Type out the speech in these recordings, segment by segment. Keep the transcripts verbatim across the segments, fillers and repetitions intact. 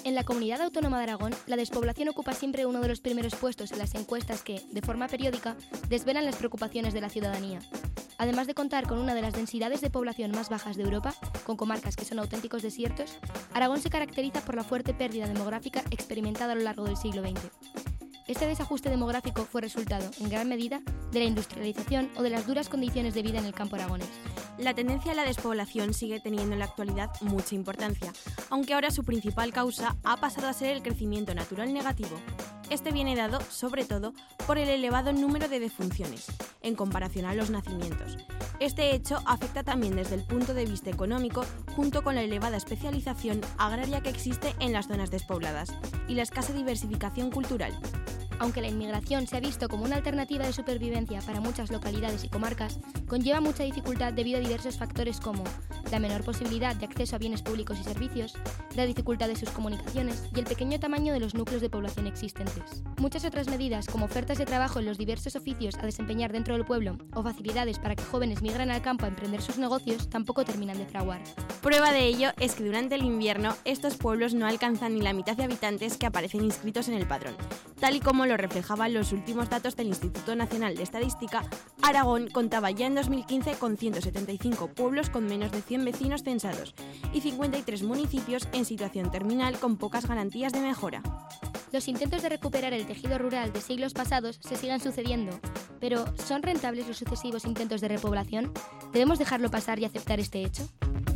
En la Comunidad Autónoma de Aragón, la despoblación ocupa siempre uno de los primeros puestos en las encuestas que, de forma periódica, desvelan las preocupaciones de la ciudadanía. Además de contar con una de las densidades de población más bajas de Europa, con comarcas que son auténticos desiertos, Aragón se caracteriza por la fuerte pérdida demográfica experimentada a lo largo del siglo veinte. Este desajuste demográfico fue resultado, en gran medida, de la industrialización o de las duras condiciones de vida en el campo aragonés. La tendencia a la despoblación sigue teniendo en la actualidad mucha importancia, aunque ahora su principal causa ha pasado a ser el crecimiento natural negativo. Este viene dado, sobre todo, por el elevado número de defunciones, en comparación a los nacimientos. Este hecho afecta también desde el punto de vista económico, junto con la elevada especialización agraria que existe en las zonas despobladas y la escasa diversificación cultural. Aunque la inmigración se ha visto como una alternativa de supervivencia para muchas localidades y comarcas, conlleva mucha dificultad debido a diversos factores como la menor posibilidad de acceso a bienes públicos y servicios, la dificultad de sus comunicaciones y el pequeño tamaño de los núcleos de población existentes. Muchas otras medidas, como ofertas de trabajo en los diversos oficios a desempeñar dentro del pueblo o facilidades para que jóvenes migren al campo a emprender sus negocios, tampoco terminan de fraguar. Prueba de ello es que durante el invierno estos pueblos no alcanzan ni la mitad de habitantes que aparecen inscritos en el padrón. Tal y como lo reflejaban los últimos datos del Instituto Nacional de Estadística, Aragón contaba ya en dos mil quince con ciento setenta y cinco pueblos con menos de cien vecinos censados y cincuenta y tres municipios en situación terminal con pocas garantías de mejora. Los intentos de recuperar el tejido rural de siglos pasados se siguen sucediendo, pero ¿son rentables los sucesivos intentos de repoblación? ¿Debemos dejarlo pasar y aceptar este hecho?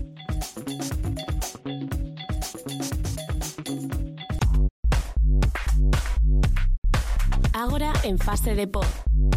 Ahora en fase de pod.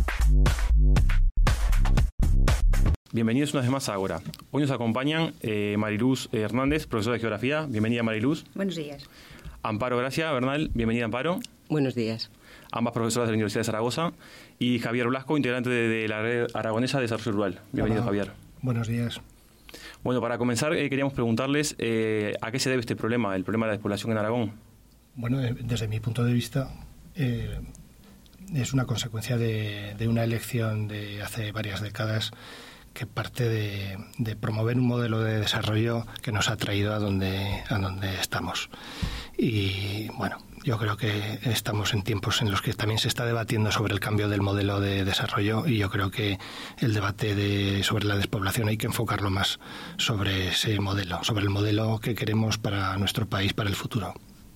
Bienvenidos una vez más a Ágora. Hoy nos acompañan eh, Mariluz Hernández, profesora de Geografía. Bienvenida, Mariluz. Buenos días. Amparo Gracia Bernal. Bienvenida, Amparo. Buenos días. Ambas profesoras de la Universidad de Zaragoza. Y Javier Blasco, integrante de, de la Red Aragonesa de Desarrollo Rural. Bienvenido, Hola. Javier. Buenos días. Bueno, para comenzar, eh, queríamos preguntarles eh, a qué se debe este problema, el problema de la despoblación en Aragón. Bueno, desde mi punto de vista, eh, es una consecuencia de, de una elección de hace varias décadas que parte de, de promover un modelo de desarrollo que nos ha traído a donde, a donde estamos. Y bueno, yo creo que estamos en tiempos en los que también se está debatiendo sobre el cambio del modelo de desarrollo, y yo creo que el debate de, sobre la despoblación hay que enfocarlo más sobre ese modelo, sobre el modelo que queremos para nuestro país, para el futuro.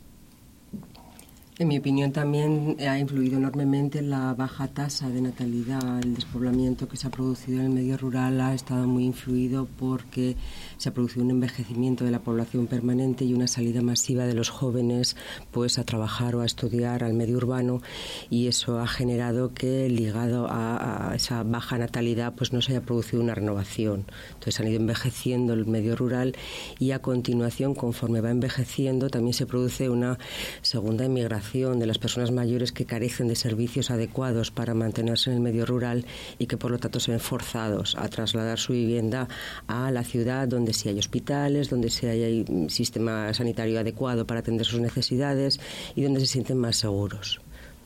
En mi opinión también ha influido enormemente la baja tasa de natalidad. El despoblamiento que se ha producido en el medio rural ha estado muy influido porque se ha producido un envejecimiento de la población permanente y una salida masiva de los jóvenes pues a trabajar o a estudiar al medio urbano, y eso ha generado que, ligado a, a esa baja natalidad, pues no se haya producido una renovación. Entonces han ido envejeciendo el medio rural, y a continuación, conforme va envejeciendo, también se produce una segunda inmigración de las personas mayores que carecen de servicios adecuados para mantenerse en el medio rural y que por lo tanto se ven forzados a trasladar su vivienda a la ciudad, donde sí hay hospitales, donde sí hay un sistema sanitario adecuado para atender sus necesidades y donde se sienten más seguros.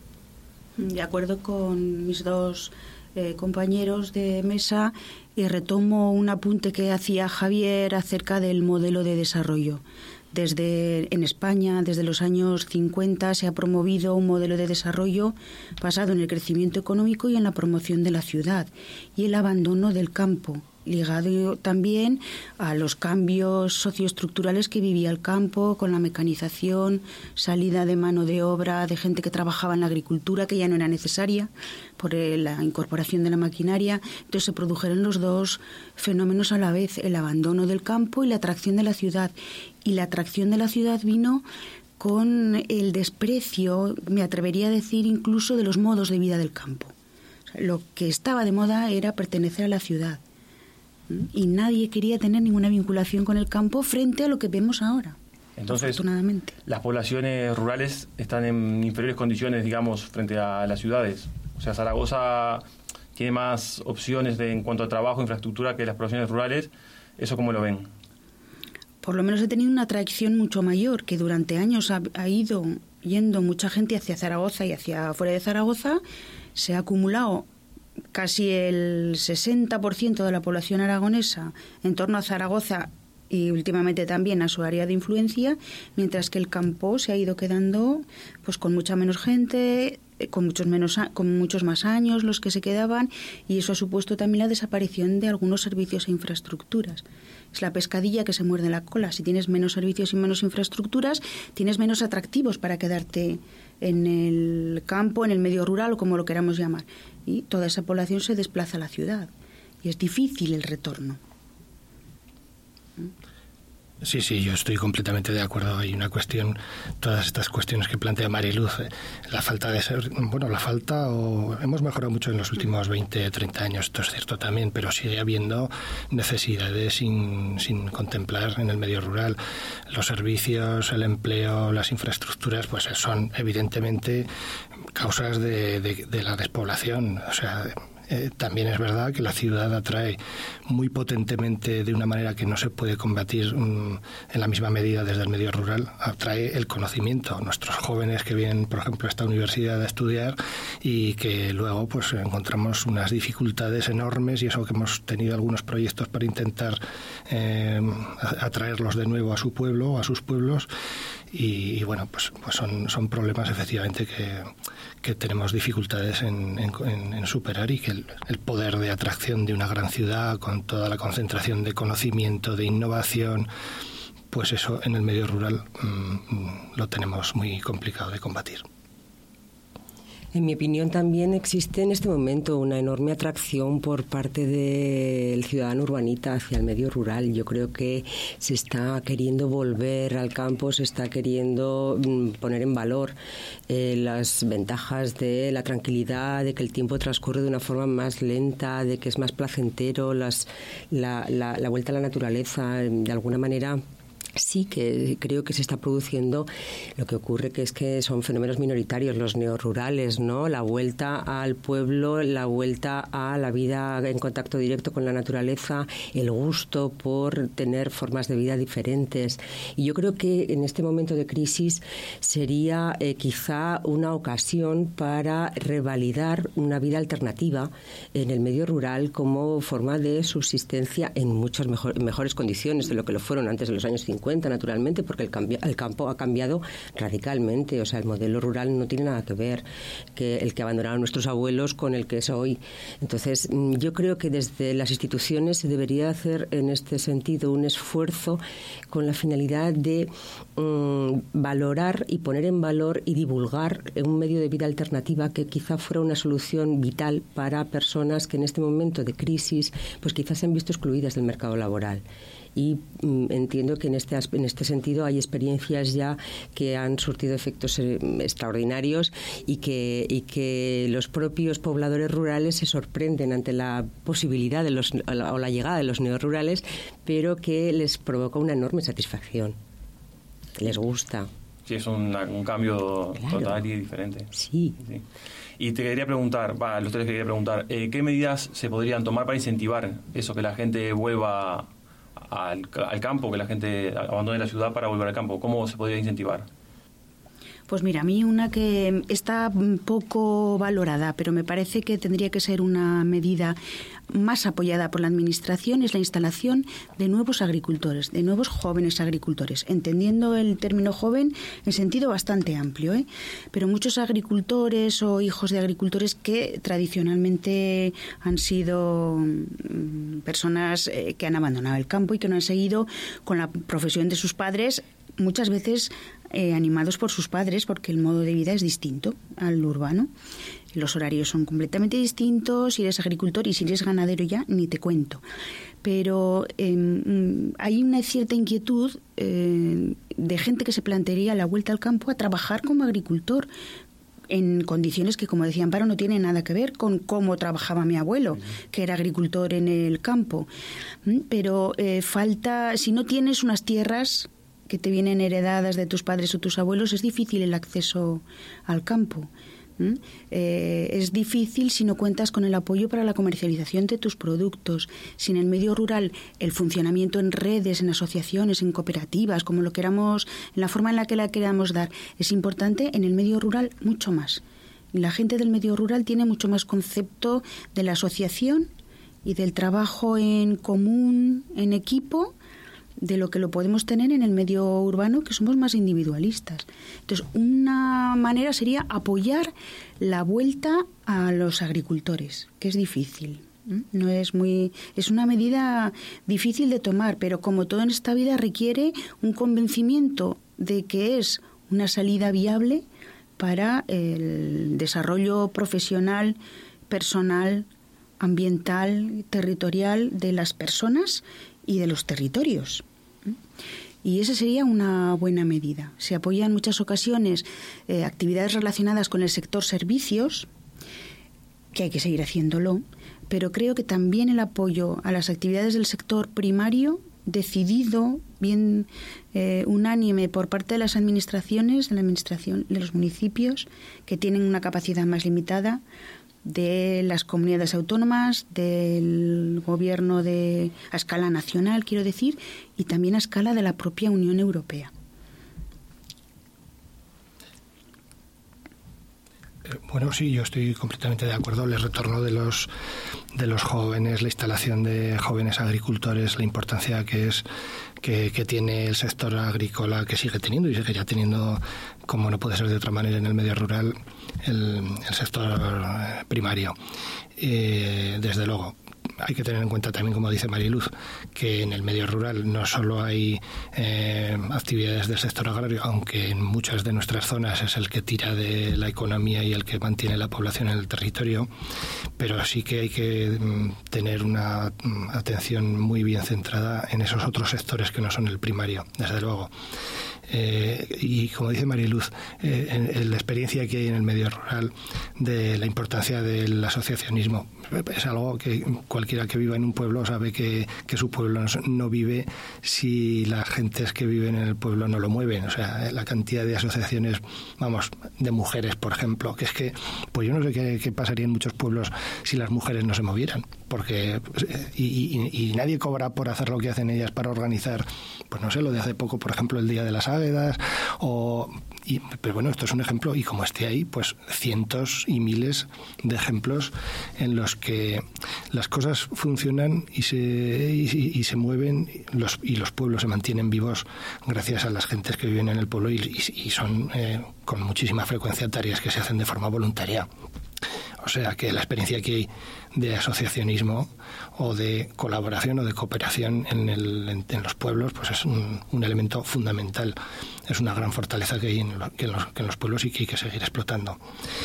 De acuerdo con mis dos eh, compañeros de mesa, y retomo un apunte que hacía Javier acerca del modelo de desarrollo. Desde en España, desde los años cincuenta, se ha promovido un modelo de desarrollo basado en el crecimiento económico y en la promoción de la ciudad y el abandono del campo, ligado también a los cambios socioestructurales que vivía el campo, con la mecanización, salida de mano de obra, de gente que trabajaba en la agricultura, que ya no era necesaria por la incorporación de la maquinaria. Entonces se produjeron los dos fenómenos a la vez, el abandono del campo y la atracción de la ciudad. Y la atracción de la ciudad vino con el desprecio, me atrevería a decir, incluso de los modos de vida del campo. O sea, lo que estaba de moda era pertenecer a la ciudad. Y nadie quería tener ninguna vinculación con el campo frente a lo que vemos ahora. Entonces, afortunadamente, las poblaciones rurales están en inferiores condiciones, digamos, frente a las ciudades. O sea, Zaragoza tiene más opciones de, en cuanto a trabajo, infraestructura, que las poblaciones rurales. ¿Eso cómo lo ven? Por lo menos ha tenido una atracción mucho mayor, que durante años ha, ha ido yendo mucha gente hacia Zaragoza y hacia fuera de Zaragoza. Se ha acumulado casi el sesenta por ciento de la población aragonesa en torno a Zaragoza, y últimamente también a su área de influencia, mientras que el campo se ha ido quedando pues con mucha menos gente, con muchos menos con muchos más años los que se quedaban, y eso ha supuesto también la desaparición de algunos servicios e infraestructuras. Es la pescadilla que se muerde la cola. Si tienes menos servicios y menos infraestructuras, tienes menos atractivos para quedarte en el campo, en el medio rural o como lo queramos llamar. Y toda esa población se desplaza a la ciudad. Y es difícil el retorno. Sí, sí, yo estoy completamente de acuerdo. Hay una cuestión, todas estas cuestiones que plantea Mariluz, eh, la falta de ser, bueno, la falta, o hemos mejorado mucho en los últimos veinte, treinta años, esto es cierto también, pero sigue habiendo necesidades sin, sin contemplar en el medio rural. Los servicios, el empleo, las infraestructuras, pues son evidentemente causas de, de, de la despoblación, o sea... Eh, también es verdad que la ciudad atrae muy potentemente, de una manera que no se puede combatir um, en la misma medida desde el medio rural, atrae el conocimiento. Nuestros jóvenes que vienen, por ejemplo, a esta universidad a estudiar y que luego pues encontramos unas dificultades enormes, y eso que hemos tenido algunos proyectos para intentar eh, atraerlos de nuevo a su pueblo, a sus pueblos. Y, y bueno, pues, pues son, son problemas efectivamente que, que tenemos dificultades en, en, en superar, y que el, el poder de atracción de una gran ciudad con toda la concentración de conocimiento, de innovación, pues eso en el medio rural mmm, lo tenemos muy complicado de combatir. En mi opinión, también existe en este momento una enorme atracción por parte del ciudadano urbanita hacia el medio rural. Yo creo que se está queriendo volver al campo, se está queriendo poner en valor eh, las ventajas de la tranquilidad, de que el tiempo transcurre de una forma más lenta, de que es más placentero, las, la, la, la vuelta a la naturaleza, de alguna manera. Sí que creo que se está produciendo. Lo que ocurre que es que son fenómenos minoritarios, los neorurales, ¿no? La vuelta al pueblo, la vuelta a la vida en contacto directo con la naturaleza, el gusto por tener formas de vida diferentes. Y yo creo que en este momento de crisis sería eh, quizá una ocasión para revalidar una vida alternativa en el medio rural como forma de subsistencia en muchas mejor, mejores condiciones de lo que lo fueron antes de los años cincuenta. Naturalmente, porque el, cambio, el campo ha cambiado radicalmente. O sea, el modelo rural no tiene nada que ver que el que abandonaron nuestros abuelos con el que es hoy. Entonces, yo creo que desde las instituciones se debería hacer en este sentido un esfuerzo con la finalidad de um, valorar y poner en valor y divulgar un medio de vida alternativa que quizá fuera una solución vital para personas que en este momento de crisis pues quizás se han visto excluidas del mercado laboral. Y mm, entiendo que en este, en este sentido hay experiencias ya que han surtido efectos eh, extraordinarios, y que, y que los propios pobladores rurales se sorprenden ante la posibilidad de los, o la, o la llegada de los neorurales, pero que les provoca una enorme satisfacción, les gusta. Sí, es una, un cambio claro. total y diferente. Sí. sí. Y te quería preguntar, va, los tres quería preguntar, eh, ¿qué medidas se podrían tomar para incentivar eso, que la gente vuelva Al, al campo, que la gente abandone la ciudad para volver al campo? ¿Cómo se podría incentivar? Pues mira, a mí una que está poco valorada, pero me parece que tendría que ser una medida más apoyada por la Administración, es la instalación de nuevos agricultores, de nuevos jóvenes agricultores, entendiendo el término joven en sentido bastante amplio, ¿eh? Pero muchos agricultores o hijos de agricultores que tradicionalmente han sido personas eh, que han abandonado el campo y que no han seguido con la profesión de sus padres, muchas veces eh, animados por sus padres, porque el modo de vida es distinto al urbano. Los horarios son completamente distintos, si eres agricultor, y si eres ganadero ya ni te cuento. Pero eh, hay una cierta inquietud eh, de gente que se plantearía la vuelta al campo a trabajar como agricultor, en condiciones que, como decía Amparo, no tienen nada que ver con cómo trabajaba mi abuelo, que era agricultor en el campo. Pero eh, falta, si no tienes unas tierras que te vienen heredadas de tus padres o tus abuelos, es difícil el acceso al campo. ¿Mm? Eh, es difícil si no cuentas con el apoyo para la comercialización de tus productos. Si en el medio rural el funcionamiento en redes, en asociaciones, en cooperativas, como lo queramos, en la forma en la que la queramos dar, es importante, en el medio rural mucho más. La gente del medio rural tiene mucho más concepto de la asociación y del trabajo en común, en equipo, de lo que lo podemos tener en el medio urbano, que somos más individualistas. Entonces, una manera sería apoyar la vuelta a los agricultores, que es difícil. No es muy, es una medida difícil de tomar, pero como todo en esta vida requiere un convencimiento de que es una salida viable para el desarrollo profesional, personal, ambiental, territorial de las personas y de los territorios. Y esa sería una buena medida. Se apoya en muchas ocasiones eh, actividades relacionadas con el sector servicios, que hay que seguir haciéndolo, pero creo que también el apoyo a las actividades del sector primario, decidido, bien eh, unánime por parte de las administraciones, de la administración de los municipios, que tienen una capacidad más limitada, de las comunidades autónomas, del gobierno de, a escala nacional, quiero decir, y también a escala de la propia Unión Europea. Bueno, sí, yo estoy completamente de acuerdo. El retorno de los de los jóvenes, la instalación de jóvenes agricultores, la importancia que es que, que tiene el sector agrícola, que sigue teniendo y seguirá teniendo, como no puede ser de otra manera en el medio rural, el, el sector primario. Eh, desde luego. Hay que tener en cuenta también, como dice Mariluz, que en el medio rural no solo hay eh, actividades del sector agrario, aunque en muchas de nuestras zonas es el que tira de la economía y el que mantiene la población en el territorio, pero sí que hay que mm, tener una mm, atención muy bien centrada en esos otros sectores que no son el primario, desde luego. Eh, y como dice Mariluz, eh, en, en la experiencia que hay en el medio rural de la importancia del asociacionismo es algo que cualquiera que viva en un pueblo sabe que, que su pueblo no, no vive si las gentes que viven en el pueblo no lo mueven. O sea, la cantidad de asociaciones, vamos, de mujeres, por ejemplo, que es que, pues yo no sé qué, qué pasaría en muchos pueblos si las mujeres no se movieran, porque y, y, y nadie cobra por hacer lo que hacen ellas para organizar, pues no sé, lo de hace poco, por ejemplo, el Día de las Águedas, o y, pero bueno, esto es un ejemplo, y como esté ahí, pues cientos y miles de ejemplos en los que las cosas funcionan y se y, y se mueven los, y los pueblos se mantienen vivos gracias a las gentes que viven en el pueblo y, y, y son eh, con muchísima frecuencia tareas que se hacen de forma voluntaria. O sea que la experiencia que hay de asociacionismo o de colaboración o de cooperación en, el, en, en los pueblos, pues es un, un elemento fundamental. Es una gran fortaleza que hay en, lo, que en, los, que en los pueblos y que hay que seguir explotando.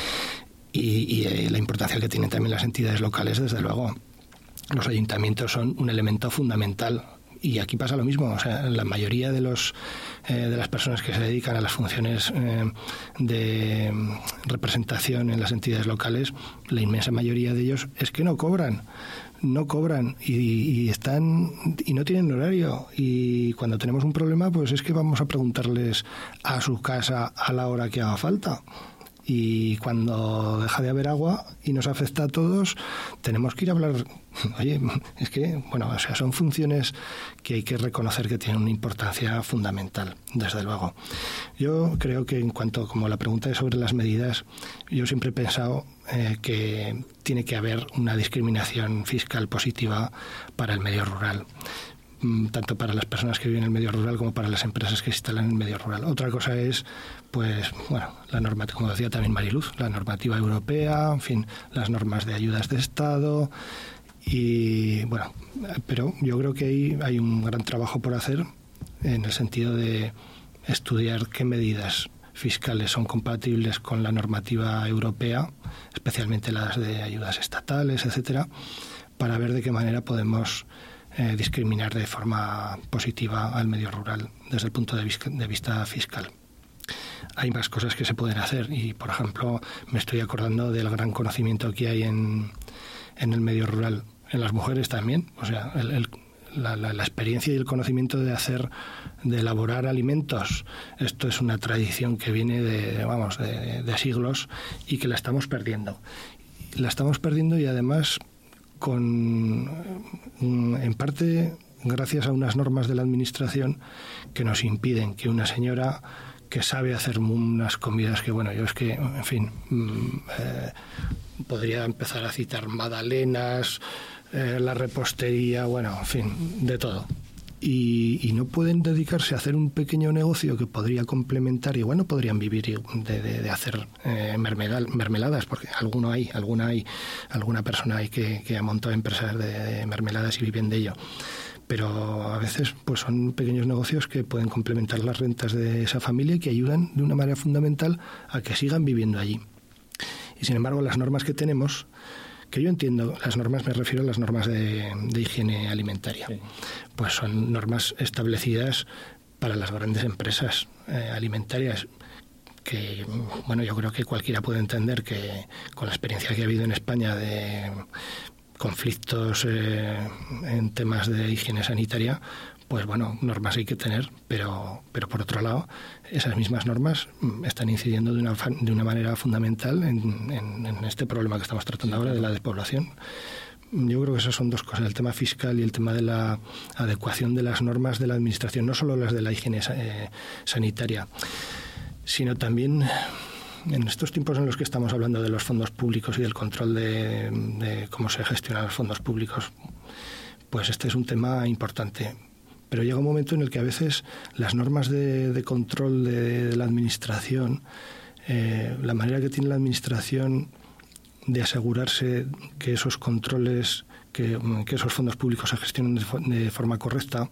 Y, y eh, la importancia que tienen también las entidades locales, desde luego. Los ayuntamientos son un elemento fundamental. Y aquí pasa lo mismo, o sea, la mayoría de los eh, de las personas que se dedican a las funciones eh, de representación en las entidades locales, la inmensa mayoría de ellos es que no cobran, no cobran y, y están y no tienen horario, y cuando tenemos un problema, pues es que vamos a preguntarles a su casa a la hora que haga falta. Y cuando deja de haber agua y nos afecta a todos, tenemos que ir a hablar. Oye, es que, bueno, o sea, son funciones que hay que reconocer que tienen una importancia fundamental, desde luego. Yo creo que en cuanto, como la pregunta es sobre las medidas, yo siempre he pensado eh, que tiene que haber una discriminación fiscal positiva para el medio rural, tanto para las personas que viven en el medio rural como para las empresas que se instalan en el medio rural. Otra cosa es, pues, bueno, la normativa, como decía también Mariluz, la normativa europea, en fin, las normas de ayudas de Estado, y bueno, pero yo creo que ahí hay un gran trabajo por hacer en el sentido de estudiar qué medidas fiscales son compatibles con la normativa europea, especialmente las de ayudas estatales, etcétera, para ver de qué manera podemos Eh, discriminar de forma positiva al medio rural desde el punto de vista, de vista fiscal. Hay más cosas que se pueden hacer y, por ejemplo, me estoy acordando del gran conocimiento que hay en, en el medio rural, en las mujeres también, o sea, el, el, la, la, la experiencia y el conocimiento de hacer, de elaborar alimentos. Esto es una tradición que viene de, vamos, de, de siglos y que la estamos perdiendo. La estamos perdiendo y además con en parte gracias a unas normas de la administración que nos impiden que una señora que sabe hacer unas comidas que, bueno, yo es que, en fin, eh, podría empezar a citar magdalenas, eh, la repostería, bueno, en fin, de todo. y, y no pueden dedicarse a hacer un pequeño negocio que podría complementar, igual no podrían vivir de, de, de hacer eh, mermelada, mermeladas, porque alguno hay, alguna hay, alguna persona hay que, que ha montado empresas de, de mermeladas y viven de ello. Pero a veces pues son pequeños negocios que pueden complementar las rentas de esa familia y que ayudan de una manera fundamental a que sigan viviendo allí. Y sin embargo, las normas que tenemos, que yo entiendo, las normas me refiero a las normas de, de higiene alimentaria, sí. Pues son normas establecidas para las grandes empresas eh, alimentarias, que, bueno, yo creo que cualquiera puede entender que con la experiencia que ha habido en España de conflictos eh, en temas de higiene sanitaria, pues bueno, normas hay que tener, pero pero por otro lado, esas mismas normas están incidiendo de una de una manera fundamental en, en, en este problema que estamos tratando ahora de la despoblación. Yo creo que esas son dos cosas, el tema fiscal y el tema de la adecuación de las normas de la administración, no solo las de la higiene eh, sanitaria, sino también en estos tiempos en los que estamos hablando de los fondos públicos y del control de, de cómo se gestionan los fondos públicos, pues este es un tema importante. Pero llega un momento en el que a veces las normas de, de control de, de la administración, eh, la manera que tiene la administración de asegurarse que esos controles, que, que esos fondos públicos se gestionen de, de forma correcta,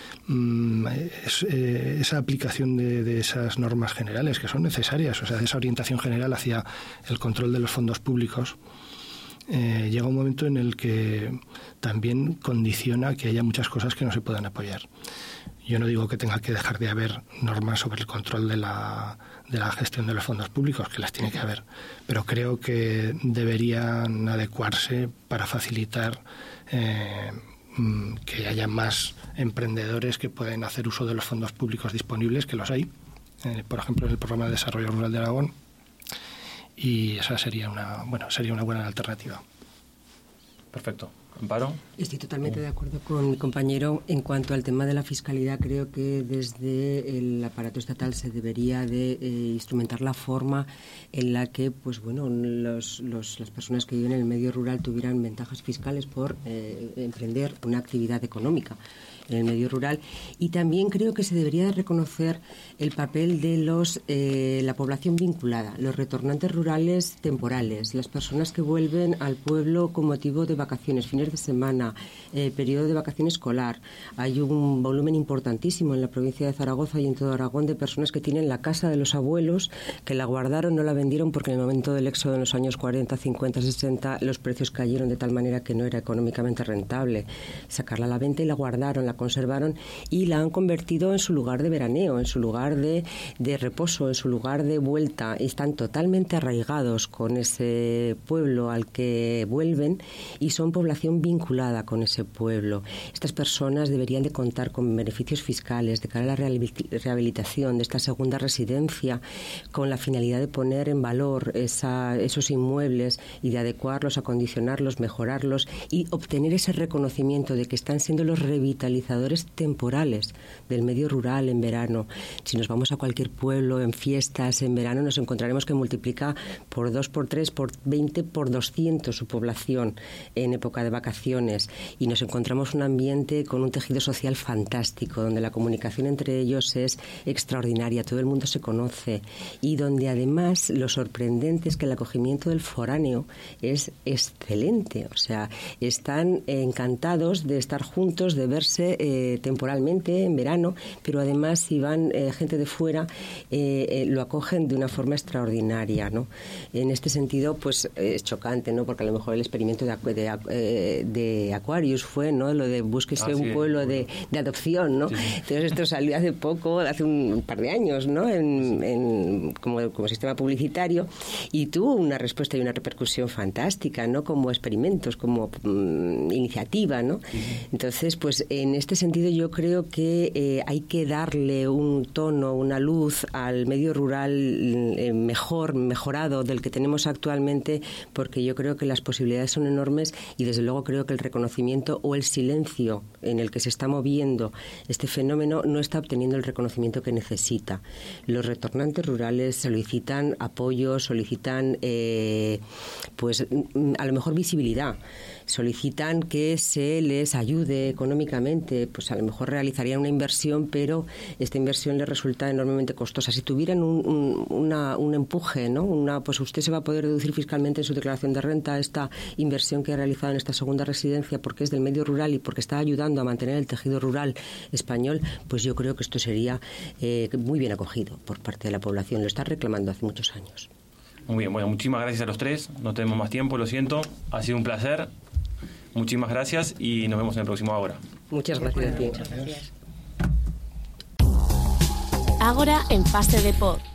Es, eh, esa aplicación de, de esas normas generales que son necesarias, o sea, de esa orientación general hacia el control de los fondos públicos, eh, llega un momento en el que también condiciona que haya muchas cosas que no se puedan apoyar. Yo no digo que tenga que dejar de haber normas sobre el control de la, de la gestión de los fondos públicos, que las tiene que haber, pero creo que deberían adecuarse para facilitar eh, que haya más emprendedores que pueden hacer uso de los fondos públicos disponibles, que los hay, eh, por ejemplo en el programa de desarrollo rural de Aragón, y esa sería una bueno sería una buena alternativa. Perfecto. ¿Amparo? Estoy totalmente de acuerdo con mi compañero en cuanto al tema de la fiscalidad. Creo que desde el aparato estatal se debería de eh, instrumentar la forma en la que, pues bueno, los, los, las personas que viven en el medio rural tuvieran ventajas fiscales por eh, emprender una actividad económica en el medio rural. Y también creo que se debería de reconocer el papel de los eh, la población vinculada, los retornantes rurales temporales, las personas que vuelven al pueblo con motivo de vacaciones, fines de semana, eh, periodo de vacación escolar. Hay un volumen importantísimo en la provincia de Zaragoza y en todo Aragón de personas que tienen la casa de los abuelos, que la guardaron, no la vendieron porque en el momento del éxodo en los años cuarenta, cincuenta, sesenta los precios cayeron de tal manera que no era económicamente rentable sacarla a la venta, y la guardaron, la conservaron y la han convertido en su lugar de veraneo, en su lugar de, de reposo, en su lugar de vuelta. Están totalmente arraigados con ese pueblo al que vuelven y son población vinculada con ese pueblo. Estas personas deberían de contar con beneficios fiscales de cara a la rehabilitación de esta segunda residencia, con la finalidad de poner en valor esa, esos inmuebles y de adecuarlos, acondicionarlos, mejorarlos y obtener ese reconocimiento de que están siendo los revitalizadores temporales del medio rural en verano. Si nos vamos a cualquier pueblo en fiestas en verano, nos encontraremos que multiplica por dos, por tres, por veinte, por doscientos su población en época de vacaciones, y nos encontramos un ambiente con un tejido social fantástico, donde la comunicación entre ellos es extraordinaria, todo el mundo se conoce, y donde además lo sorprendente es que el acogimiento del foráneo es excelente. O sea, están encantados de estar juntos, de verse eh, temporalmente en verano, pero además si van eh, gente de fuera eh, eh, lo acogen de una forma extraordinaria, ¿no? En este sentido, pues es chocante, ¿no? Porque a lo mejor el experimento de, de, de, de Aquarius fue, ¿no? Lo de búsquese ah, un sí, pueblo de, de adopción, ¿no? Sí. Entonces esto salió hace poco, hace un par de años, ¿no? En, en, como, como sistema publicitario, y tuvo una respuesta y una repercusión fantástica, ¿no? Como experimentos, como mm, iniciativa, ¿no? Sí. Entonces, pues en este sentido yo creo que eh, hay que darle un tono, una luz al medio rural eh, mejor, mejorado del que tenemos actualmente, porque yo creo que las posibilidades son enormes y desde luego creo que el reconocimiento o el silencio en el que se está moviendo este fenómeno no está obteniendo el reconocimiento que necesita. Los retornantes rurales solicitan apoyo, solicitan eh, pues a lo mejor visibilidad, solicitan que se les ayude económicamente, pues a lo mejor realizarían una inversión, pero esta inversión les resulta enormemente costosa. Si tuvieran un, un, una, un empuje, ¿no? Una, pues usted se va a poder deducir fiscalmente en su declaración de renta esta inversión que ha realizado en esta segunda residencia porque es del medio rural y porque está ayudando a mantener el tejido rural español, pues yo creo que esto sería eh, muy bien acogido por parte de la población. Lo está reclamando hace muchos años. Muy bien, bueno, muchísimas gracias a los tres. No tenemos más tiempo, lo siento. Ha sido un placer. Muchísimas gracias y nos vemos en el próximo Ágora. Muchas gracias a ti. Ágora en fase de pod.